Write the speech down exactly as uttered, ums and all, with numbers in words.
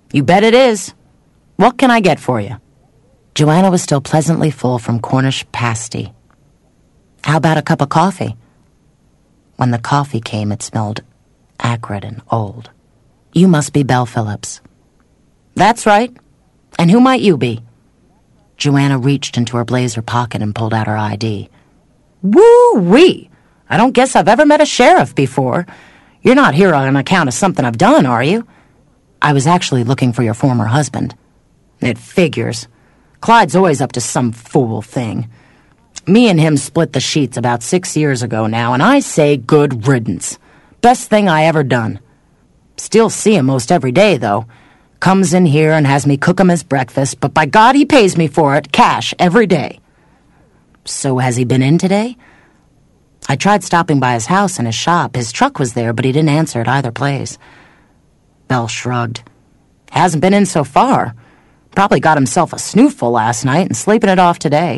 You bet it is. What can I get for you? Joanna was still pleasantly full from Cornish pasty. How about a cup of coffee? When the coffee came, it smelled acrid and old. You must be Belle Phillips. That's right. And who might you be? Joanna reached into her blazer pocket and pulled out her I D. Woo-wee! I don't guess I've ever met a sheriff before. You're not here on account of something I've done, are you? I was actually looking for your former husband. It figures. Clyde's always up to some fool thing. Me and him split the sheets about six years ago now, and I say good riddance. Best thing I ever done. Still see him most every day, though. Comes in here and has me cook him his breakfast, but by God he pays me for it, cash, every day. So has he been in today? I tried stopping by his house and his shop. His truck was there, but he didn't answer at either place. Belle shrugged. Hasn't been in so far. Probably got himself a snootful last night and sleeping it off today.